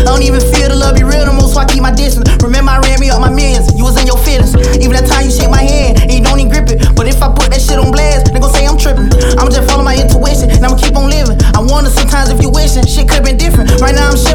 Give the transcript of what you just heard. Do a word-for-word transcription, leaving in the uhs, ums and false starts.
don't even feel the love be real no more, so I keep my distance. Remember I ran me up my millions, you was in your feelings. Even that time you shake my hand, and you don't even grip it. But if I put that shit on blast, they gon' say I'm tripping. I'ma just follow my intuition, and I'ma keep on living. I wonder sometimes if you wishing, shit could've been different. Right now I'm